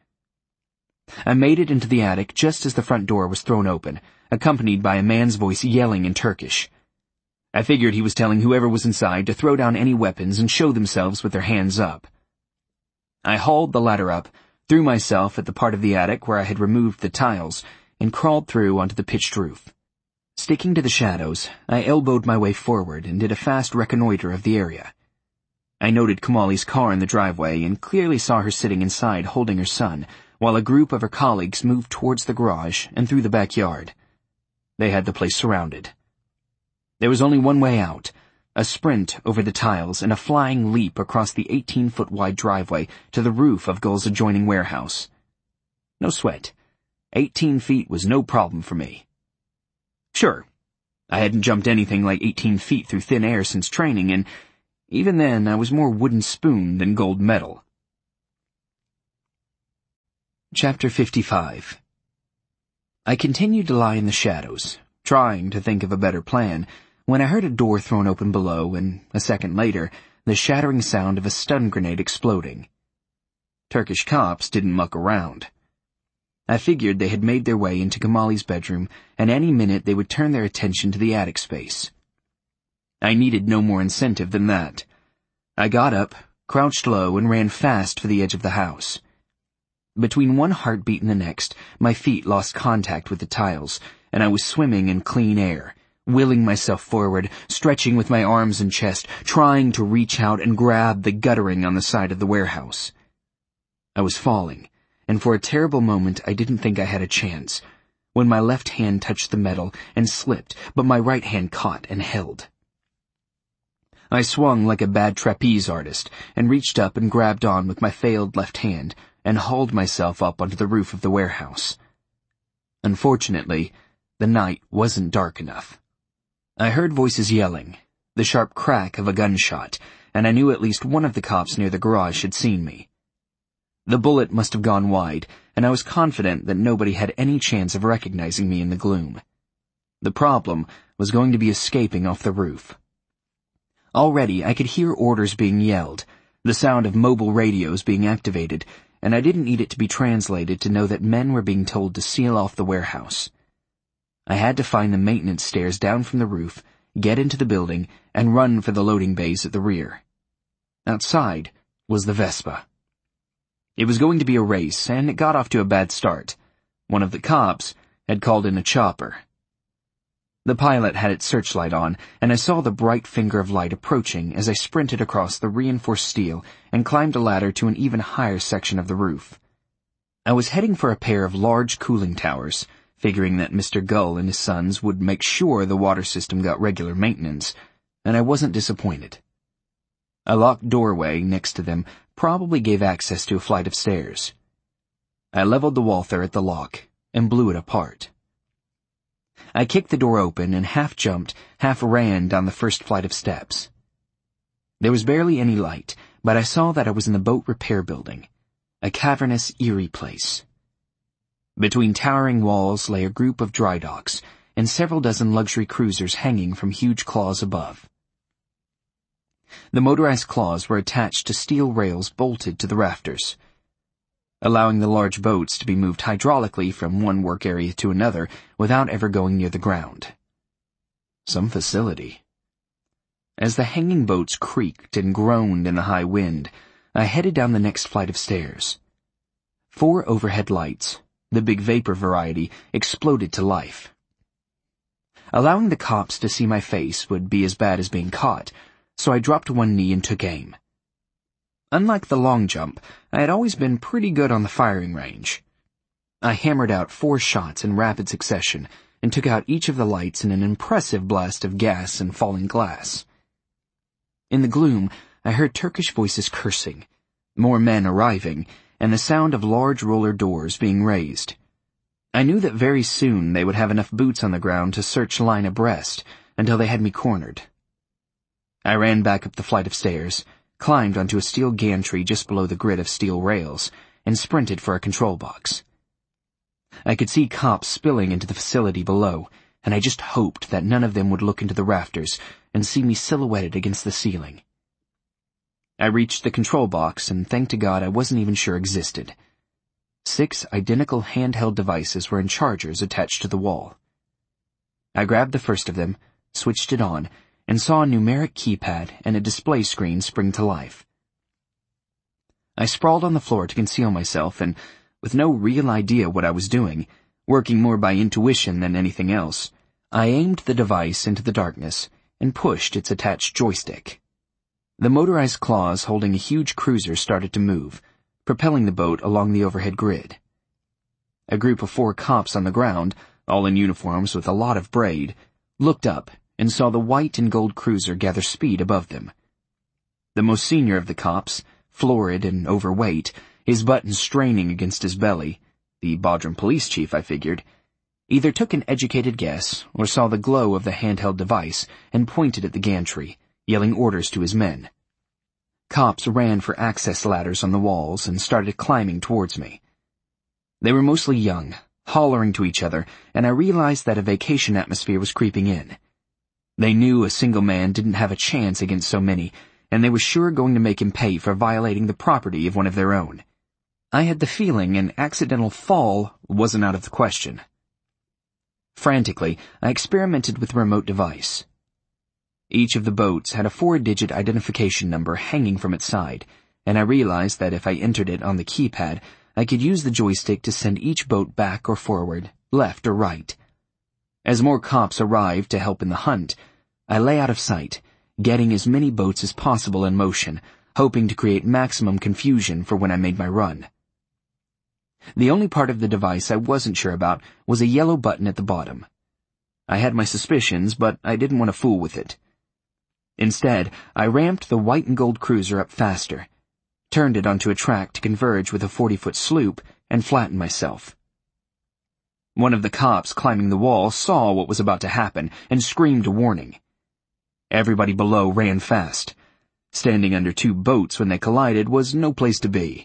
I made it into the attic just as the front door was thrown open, accompanied by a man's voice yelling in Turkish. I figured he was telling whoever was inside to throw down any weapons and show themselves with their hands up. I hauled the ladder up, threw myself at the part of the attic where I had removed the tiles, and crawled through onto the pitched roof. Sticking to the shadows, I elbowed my way forward and did a fast reconnoiter of the area. I noted Kamali's car in the driveway and clearly saw her sitting inside holding her son, while a group of her colleagues moved towards the garage and through the backyard. They had the place surrounded. There was only one way out, a sprint over the tiles and a flying leap across the 18-foot-wide driveway to the roof of Gull's adjoining warehouse. No sweat. 18 feet was no problem for me. Sure, I hadn't jumped anything like 18 feet through thin air since training, and even then I was more wooden spoon than gold medal. Chapter 55. I continued to lie in the shadows, trying to think of a better plan, when I heard a door thrown open below and, a second later, the shattering sound of a stun grenade exploding. Turkish cops didn't muck around. I figured they had made their way into Kamali's bedroom, and any minute they would turn their attention to the attic space. I needed no more incentive than that. I got up, crouched low, and ran fast for the edge of the house. Between one heartbeat and the next, my feet lost contact with the tiles, and I was swimming in clean air, willing myself forward, stretching with my arms and chest, trying to reach out and grab the guttering on the side of the warehouse. I was falling, and for a terrible moment I didn't think I had a chance, when my left hand touched the metal and slipped, but my right hand caught and held. I swung like a bad trapeze artist, and reached up and grabbed on with my failed left hand, and hauled myself up onto the roof of the warehouse. Unfortunately, the night wasn't dark enough. I heard voices yelling, the sharp crack of a gunshot, and I knew at least one of the cops near the garage had seen me. The bullet must have gone wide, and I was confident that nobody had any chance of recognizing me in the gloom. The problem was going to be escaping off the roof. Already I could hear orders being yelled, the sound of mobile radios being activated, and I didn't need it to be translated to know that men were being told to seal off the warehouse. I had to find the maintenance stairs down from the roof, get into the building, and run for the loading bays at the rear. Outside was the Vespa. It was going to be a race, and it got off to a bad start. One of the cops had called in a chopper. The pilot had its searchlight on, and I saw the bright finger of light approaching as I sprinted across the reinforced steel and climbed a ladder to an even higher section of the roof. I was heading for a pair of large cooling towers, figuring that Mr. Gull and his sons would make sure the water system got regular maintenance, and I wasn't disappointed. A locked doorway next to them probably gave access to a flight of stairs. I leveled the Walther at the lock and blew it apart. I kicked the door open and half jumped, half ran down the first flight of steps. There was barely any light, but I saw that I was in the boat repair building, a cavernous, eerie place. Between towering walls lay a group of dry docks and several dozen luxury cruisers hanging from huge claws above. The motorized claws were attached to steel rails bolted to the rafters, allowing the large boats to be moved hydraulically from one work area to another without ever going near the ground. Some facility. As the hanging boats creaked and groaned in the high wind, I headed down the next flight of stairs. 4 overhead lights, the big vapor variety, exploded to life. Allowing the cops to see my face would be as bad as being caught, so I dropped to one knee and took aim. Unlike the long jump, I had always been pretty good on the firing range. I hammered out 4 shots in rapid succession and took out each of the lights in an impressive blast of gas and falling glass. In the gloom, I heard Turkish voices cursing, more men arriving, and the sound of large roller doors being raised. I knew that very soon they would have enough boots on the ground to search line abreast until they had me cornered. I ran back up the flight of stairs, climbed onto a steel gantry just below the grid of steel rails, and sprinted for a control box. I could see cops spilling into the facility below, and I just hoped that none of them would look into the rafters and see me silhouetted against the ceiling. I reached the control box and thanked to God I wasn't even sure existed. 6 identical handheld devices were in chargers attached to the wall. I grabbed the first of them, switched it on, and saw a numeric keypad and a display screen spring to life. I sprawled on the floor to conceal myself and, with no real idea what I was doing, working more by intuition than anything else, I aimed the device into the darkness and pushed its attached joystick. The motorized claws holding a huge cruiser started to move, propelling the boat along the overhead grid. A group of 4 cops on the ground, all in uniforms with a lot of braid, looked up and saw the white and gold cruiser gather speed above them. The most senior of the cops, florid and overweight, his buttons straining against his belly, the Bodrum police chief, I figured, either took an educated guess or saw the glow of the handheld device and pointed at the gantry, yelling orders to his men. Cops ran for access ladders on the walls and started climbing towards me. They were mostly young, hollering to each other, and I realized that a vacation atmosphere was creeping in. They knew a single man didn't have a chance against so many, and they were sure going to make him pay for violating the property of one of their own. I had the feeling an accidental fall wasn't out of the question. Frantically, I experimented with the remote device. Each of the boats had a 4-digit identification number hanging from its side, and I realized that if I entered it on the keypad, I could use the joystick to send each boat back or forward, left or right. As more cops arrived to help in the hunt, I lay out of sight, getting as many boats as possible in motion, hoping to create maximum confusion for when I made my run. The only part of the device I wasn't sure about was a yellow button at the bottom. I had my suspicions, but I didn't want to fool with it. Instead, I ramped the white and gold cruiser up faster, turned it onto a track to converge with a 40-foot sloop, and flattened myself. One of the cops climbing the wall saw what was about to happen and screamed a warning. Everybody below ran fast. Standing under 2 boats when they collided was no place to be.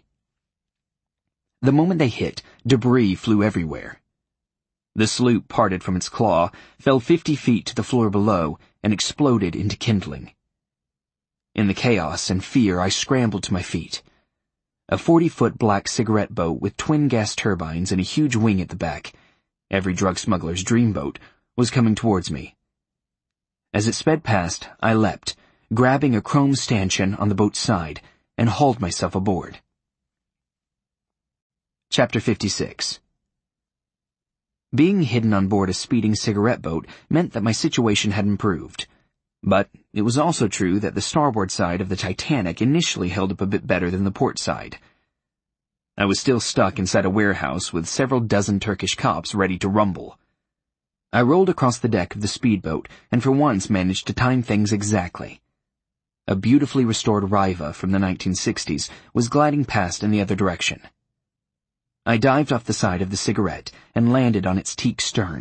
The moment they hit, debris flew everywhere. The sloop parted from its claw, fell 50 feet to the floor below, and exploded into kindling. In the chaos and fear, I scrambled to my feet. A 40-foot black cigarette boat with twin gas turbines and a huge wing at the back, every drug smuggler's dream boat, was coming towards me. As it sped past, I leapt, grabbing a chrome stanchion on the boat's side, and hauled myself aboard. Chapter 56. Being hidden on board a speeding cigarette boat meant that my situation had improved. But it was also true that the starboard side of the Titanic initially held up a bit better than the port side. I was still stuck inside a warehouse with several dozen Turkish cops ready to rumble. I rolled across the deck of the speedboat and for once managed to time things exactly. A beautifully restored Riva from the 1960s was gliding past in the other direction. I dived off the side of the cigarette and landed on its teak stern.